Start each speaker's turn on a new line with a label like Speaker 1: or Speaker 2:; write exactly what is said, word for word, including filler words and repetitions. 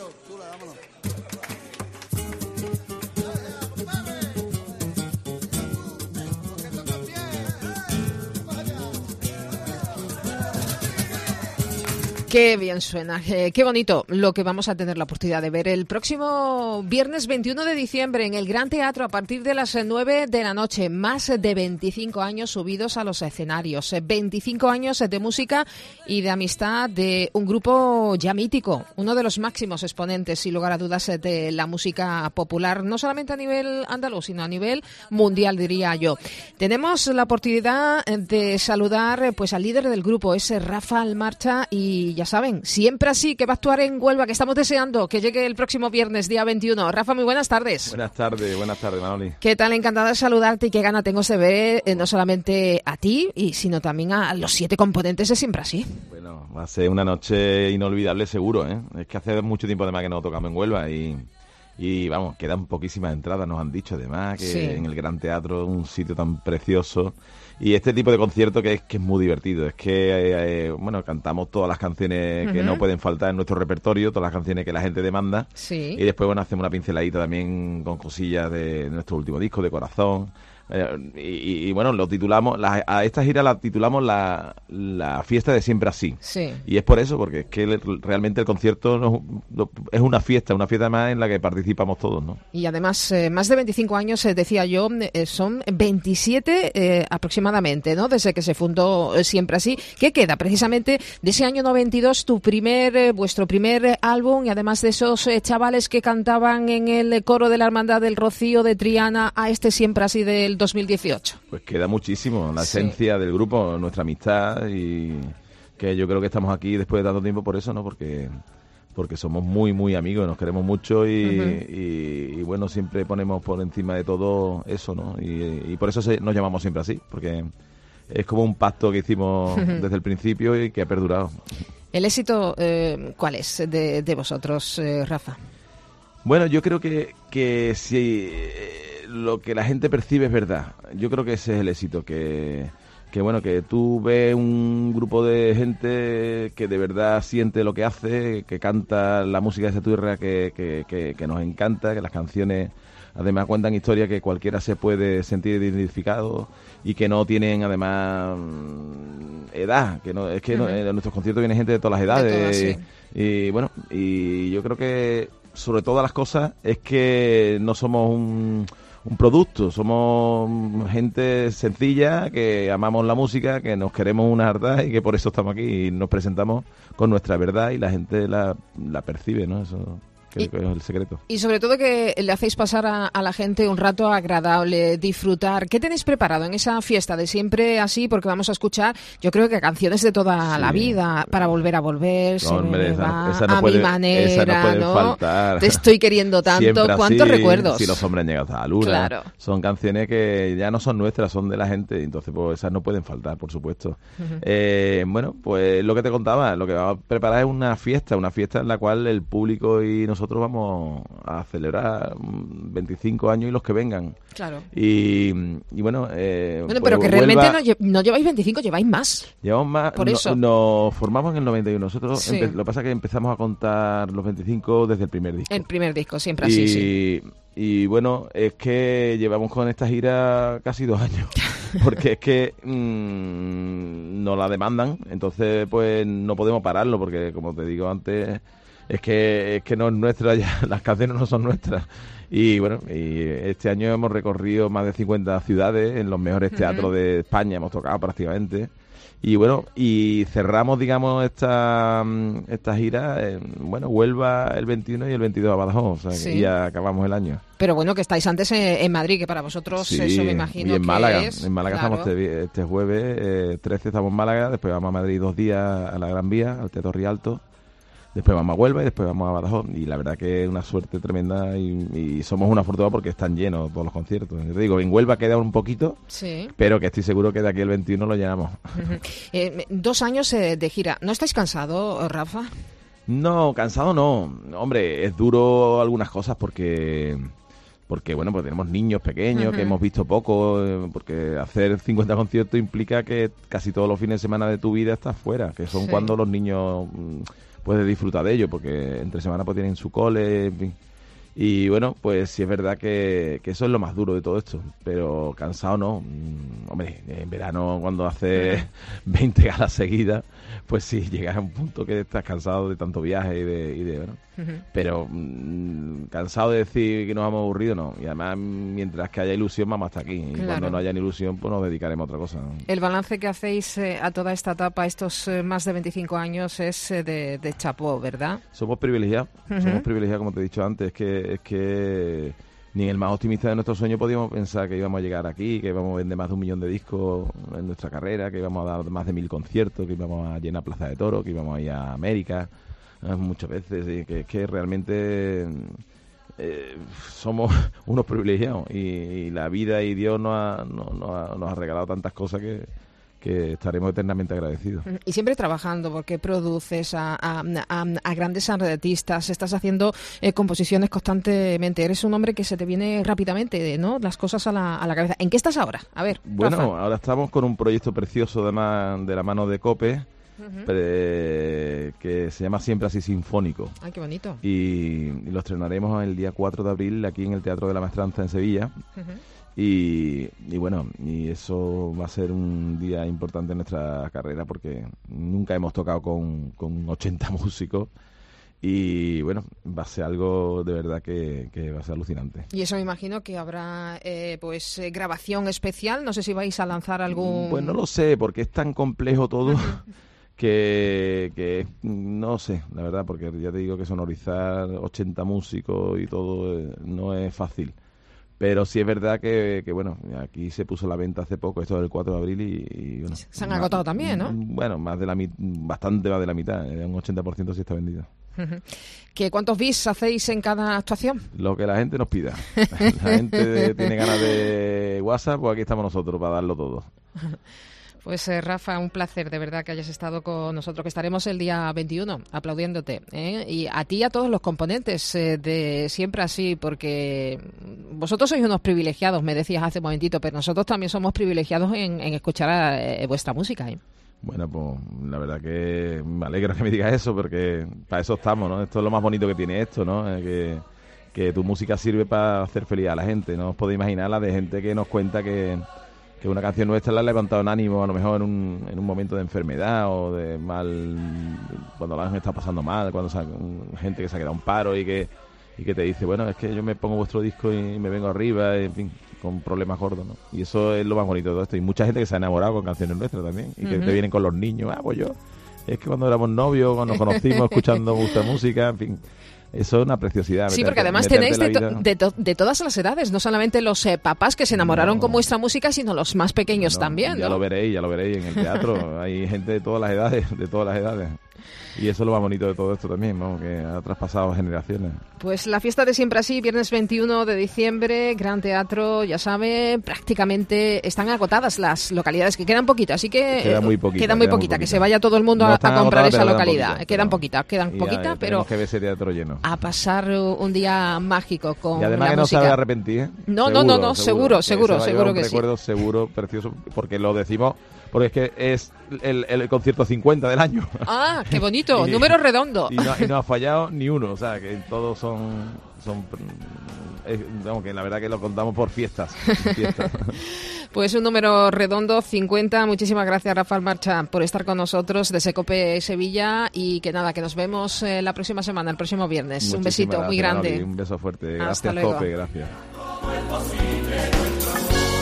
Speaker 1: Qué bien suena, eh, qué bonito lo que vamos a tener la oportunidad de ver el próximo viernes veintiuno de diciembre en el Gran Teatro a partir de las nueve de la noche. Más de veinticinco años subidos a los escenarios, veinticinco años de música y de amistad de un grupo ya mítico, uno de los máximos exponentes, sin lugar a dudas, de la música popular, no solamente a nivel andaluz, sino a nivel mundial, diría yo. Tenemos la oportunidad de saludar pues al líder del grupo, es Rafa Almarcha, y ya saben, siempre así, que va a actuar en Huelva, que estamos deseando que llegue el próximo viernes, día veintiuno. Rafa, muy buenas tardes.
Speaker 2: Buenas tardes, buenas tardes, Manoli.
Speaker 1: ¿Qué tal? Encantada de saludarte y qué gana tengo de ver eh, no solamente a ti, y sino también a los siete componentes de Siempre Así.
Speaker 2: Bueno, va a ser una noche inolvidable seguro, ¿eh? Es que hace mucho tiempo además que no tocamos en Huelva y... Y vamos, quedan poquísimas entradas, nos han dicho además, que
Speaker 1: sí.
Speaker 2: En el Gran Teatro, un sitio tan precioso. Y este tipo de concierto que es que es muy divertido. Es que, eh, eh, bueno, cantamos todas las canciones uh-huh. que no pueden faltar en nuestro repertorio, todas las canciones que la gente demanda.
Speaker 1: Sí.
Speaker 2: Y después, bueno, hacemos una pinceladita también con cosillas de nuestro último disco, de Corazón. Eh, y, y bueno, lo titulamos, la, a esta gira la titulamos la, la fiesta de Siempre Así.
Speaker 1: Sí.
Speaker 2: Y es por eso, porque es que el, realmente el concierto no, no, es una fiesta, una fiesta más en la que participamos todos, ¿no?
Speaker 1: Y además, eh, más de veinticinco años, eh, decía yo, eh, son veintisiete eh, aproximadamente, ¿no? Desde que se fundó eh, Siempre Así. ¿Qué queda precisamente de ese año noventa y dos, tu primer, eh, vuestro primer eh, álbum, y además de esos eh, chavales que cantaban en el coro de la Hermandad del Rocío de Triana a este Siempre Así del dos mil dieciocho?
Speaker 2: Pues queda muchísimo, la
Speaker 1: sí.
Speaker 2: esencia del grupo, nuestra amistad, y que yo creo que estamos aquí después de tanto tiempo por eso, ¿no? Porque porque somos muy, muy amigos, nos queremos mucho y, uh-huh. y, y bueno, siempre ponemos por encima de todo eso, ¿no? Y, y por eso se, nos llamamos Siempre Así, porque es como un pacto que hicimos uh-huh. desde el principio y que ha perdurado.
Speaker 1: ¿El éxito eh, cuál es de, de vosotros, eh, Rafa?
Speaker 2: Bueno, yo creo que, que si eh, lo que la gente percibe es verdad. Yo creo que ese es el éxito, que, que bueno, que tú ves un grupo de gente que de verdad siente lo que hace, que canta la música de esa tierra que, que, que, que nos encanta, que las canciones además cuentan historias que cualquiera se puede sentir identificado y que no tienen además edad, que no es que uh-huh. no, en nuestros conciertos viene gente de todas las edades, de todas, sí. y bueno, y yo creo que sobre todas las cosas es que no somos un, un producto, somos gente sencilla, que amamos la música, que nos queremos una harta y que por eso estamos aquí y nos presentamos con nuestra verdad y la gente la, la percibe, ¿no? Eso creo que es el secreto.
Speaker 1: Y sobre todo que le hacéis pasar a, a la gente un rato agradable, disfrutar. ¿Qué tenéis preparado en esa fiesta de Siempre Así? Porque vamos a escuchar, yo creo que canciones de toda sí. la vida, Para volver a volver,
Speaker 2: no, se hombre,
Speaker 1: me
Speaker 2: esa,
Speaker 1: va,
Speaker 2: esa no
Speaker 1: a
Speaker 2: puede,
Speaker 1: mi manera,
Speaker 2: esa no, pueden
Speaker 1: ¿no?
Speaker 2: faltar.
Speaker 1: Te estoy queriendo tanto, ¿cuántos
Speaker 2: así,
Speaker 1: recuerdos?
Speaker 2: Si los hombres han llegado a la luna,
Speaker 1: claro.
Speaker 2: Son canciones que ya no son nuestras, son de la gente, entonces pues esas no pueden faltar, por supuesto. Uh-huh. Eh, bueno, pues lo que te contaba, lo que vamos a preparar es una fiesta, una fiesta en la cual el público y nosotros vamos a celebrar veinticinco años y los que vengan.
Speaker 1: Claro.
Speaker 2: Y, y bueno... Eh,
Speaker 1: bueno, pero
Speaker 2: pues,
Speaker 1: que realmente
Speaker 2: Huelva,
Speaker 1: no, lle- no lleváis veinticinco, lleváis más.
Speaker 2: Llevamos más.
Speaker 1: Por
Speaker 2: no,
Speaker 1: eso.
Speaker 2: Nos formamos en el noventa y uno. Nosotros,
Speaker 1: sí.
Speaker 2: empe- lo que pasa es que empezamos a contar los veinticinco desde el primer disco.
Speaker 1: El primer disco, Siempre Así,
Speaker 2: y,
Speaker 1: sí.
Speaker 2: Y bueno, es que llevamos con esta gira casi dos años. Porque es que mmm, nos la demandan, entonces pues no podemos pararlo, porque como te digo antes... Es que es que no es nuestra ya, las canciones no son nuestras. Y bueno, y este año hemos recorrido más de cincuenta ciudades en los mejores teatros uh-huh. de España, hemos tocado prácticamente. Y bueno, y cerramos, digamos, esta esta gira en, bueno, Huelva el veintiuno y el veintidós a Badajoz, o sea,
Speaker 1: sí.
Speaker 2: que ya acabamos el año.
Speaker 1: Pero bueno, que estáis antes en, en Madrid, que para vosotros
Speaker 2: sí,
Speaker 1: eso me imagino
Speaker 2: y en
Speaker 1: que
Speaker 2: Málaga,
Speaker 1: es...
Speaker 2: en Málaga
Speaker 1: claro.
Speaker 2: estamos este, este jueves, eh, trece estamos en Málaga, después vamos a Madrid dos días a la Gran Vía, al Teatro Rialto. Después vamos a Huelva y después vamos a Badajoz. Y la verdad que es una suerte tremenda y, y somos una fortuna porque están llenos todos los conciertos. Te digo, en Huelva queda un poquito,
Speaker 1: sí.
Speaker 2: pero que estoy seguro que de aquí el veintiuno lo llenamos.
Speaker 1: Uh-huh. Eh, dos años eh, de gira. ¿No estáis cansado, Rafa?
Speaker 2: No, cansado no. Hombre, es duro algunas cosas porque... Porque, bueno, pues tenemos niños pequeños uh-huh. que hemos visto poco, eh, porque hacer cincuenta conciertos implica que casi todos los fines de semana de tu vida estás fuera, que son sí. cuando los niños puede disfrutar de ello, porque entre semana pues tienen su cole, en fin. Y bueno, pues sí es verdad que, que eso es lo más duro de todo esto, pero cansado no. Mm, hombre, en verano cuando hace veinte galas seguidas, pues sí, llegas a un punto que estás cansado de tanto viaje y de, y de bueno, uh-huh. pero mm, cansado de decir que nos hemos aburrido, no. Y además, mientras que haya ilusión, vamos hasta aquí. Y claro. cuando no haya ilusión, pues nos dedicaremos a otra cosa, ¿no?
Speaker 1: El balance que hacéis eh, a toda esta etapa, estos eh, más de veinticinco años, es eh, de, de chapó, ¿verdad?
Speaker 2: Somos privilegiados, uh-huh. somos privilegiados, como te he dicho antes, es que es que ni en el más optimista de nuestros sueños podíamos pensar que íbamos a llegar aquí, que íbamos a vender más de un millón de discos en nuestra carrera, que íbamos a dar más de mil conciertos, que íbamos a llenar Plaza de Toros, que íbamos a ir a América eh, muchas veces, y que es que realmente eh, somos unos privilegiados y, y la vida y Dios nos ha, nos, nos ha, nos ha regalado tantas cosas que que estaremos eternamente agradecidos.
Speaker 1: Y siempre trabajando, porque produces a, a, a, a grandes artistas, estás haciendo eh, composiciones constantemente, eres un hombre que se te viene rápidamente, ¿no?, las cosas a la, a la cabeza. ¿En qué estás ahora? A ver,
Speaker 2: Bueno,
Speaker 1: Rafa.
Speaker 2: ahora estamos con un proyecto precioso de, man, de la mano de Cope, uh-huh. pre, que se llama Siempre Así Sinfónico.
Speaker 1: Ay, qué bonito.
Speaker 2: Y, y lo estrenaremos el día cuatro de abril aquí en el Teatro de la Maestranza en Sevilla. Uh-huh. Y, y bueno, y eso va a ser un día importante en nuestra carrera porque nunca hemos tocado con, con ochenta músicos y bueno, va a ser algo de verdad que, que va a ser alucinante.
Speaker 1: Y eso me imagino que habrá eh, pues eh, grabación especial, no sé si vais a lanzar algún...
Speaker 2: Pues no lo sé, porque es tan complejo todo que, que no sé, la verdad, porque ya te digo que sonorizar ochenta músicos y todo eh, no es fácil. Pero sí es verdad que, que, bueno, aquí se puso a la venta hace poco, esto del cuatro de abril y... y bueno,
Speaker 1: se han agotado más, también, ¿no?
Speaker 2: Bueno, más de la bastante más de la mitad, un ochenta por ciento sí está vendido.
Speaker 1: ¿Qué, ¿Cuántos bis hacéis en cada actuación?
Speaker 2: Lo que la gente nos pida. La gente tiene ganas de WhatsApp, pues aquí estamos nosotros para darlo todo.
Speaker 1: Pues eh, Rafa, un placer de verdad que hayas estado con nosotros, que estaremos el día veintiuno aplaudiéndote, ¿eh? Y a ti y a todos los componentes eh, de Siempre Así, porque vosotros sois unos privilegiados, me decías hace un momentito, pero nosotros también somos privilegiados en, en escuchar a, eh, vuestra música, ¿eh?
Speaker 2: Bueno, pues la verdad que me alegro que me digas eso, porque para eso estamos, ¿no? Esto es lo más bonito que tiene esto, ¿no? Eh, que, que tu música sirve para hacer feliz a la gente, ¿no? Os podéis imaginar la de gente que nos cuenta que... que una canción nuestra la ha levantado en ánimo a lo mejor en un, en un momento de enfermedad o de mal, cuando la gente está pasando mal, cuando se, gente que se ha quedado un paro y que y que te dice, bueno, es que yo me pongo vuestro disco y me vengo arriba, en fin, con problemas gordos, ¿no? Y eso es lo más bonito de todo esto. Y mucha gente que se ha enamorado con canciones nuestras también y que uh-huh. te vienen con los niños, ah, pues yo, es que cuando éramos novios, cuando nos conocimos escuchando vuestra música, en fin... Eso es una preciosidad.
Speaker 1: Sí, porque además tenéis de, to, de, to, de todas las edades, no solamente los eh, papás que se enamoraron no. con vuestra música, sino los más pequeños no, también,
Speaker 2: ya
Speaker 1: ¿no?
Speaker 2: lo veréis, ya lo veréis en el teatro. Hay gente de todas las edades, de todas las edades. Y eso es lo más bonito de todo esto también, ¿no? Que ha traspasado generaciones.
Speaker 1: Pues la fiesta de Siempre Así, viernes veintiuno de diciembre, Gran Teatro, ya sabe, prácticamente están agotadas las localidades, que quedan poquitas, así que...
Speaker 2: Queda muy poquita.
Speaker 1: Queda muy
Speaker 2: queda
Speaker 1: poquita,
Speaker 2: muy
Speaker 1: que se vaya todo el mundo no a, a comprar esa localidad.
Speaker 2: Poquita,
Speaker 1: quedan poquitas, quedan poquitas, pero...
Speaker 2: que ver ese teatro lleno.
Speaker 1: A pasar un día mágico con
Speaker 2: y además
Speaker 1: la
Speaker 2: que no
Speaker 1: música.
Speaker 2: se va a arrepentir, ¿eh?
Speaker 1: No,
Speaker 2: seguro,
Speaker 1: no, no, no, seguro, seguro,
Speaker 2: que
Speaker 1: seguro que
Speaker 2: un
Speaker 1: sí.
Speaker 2: recuerdo seguro, precioso, porque lo decimos... Porque es que es el, el concierto cincuenta del año.
Speaker 1: ¡Ah, qué bonito! y, número redondo.
Speaker 2: Y no, y no ha fallado ni uno. O sea, que todos son... son es, digamos que la verdad que lo contamos por fiestas. fiestas.
Speaker 1: Pues un número redondo, cincuenta. Muchísimas gracias, Rafael Marcha, por estar con nosotros desde Cope Sevilla. Y que nada, que nos vemos eh, la próxima semana, el próximo viernes. Muchísimas un besito
Speaker 2: gracias,
Speaker 1: muy grande.
Speaker 2: Gaby, un beso fuerte.
Speaker 1: Hasta
Speaker 2: gracias,
Speaker 1: luego.
Speaker 2: Cope. Gracias.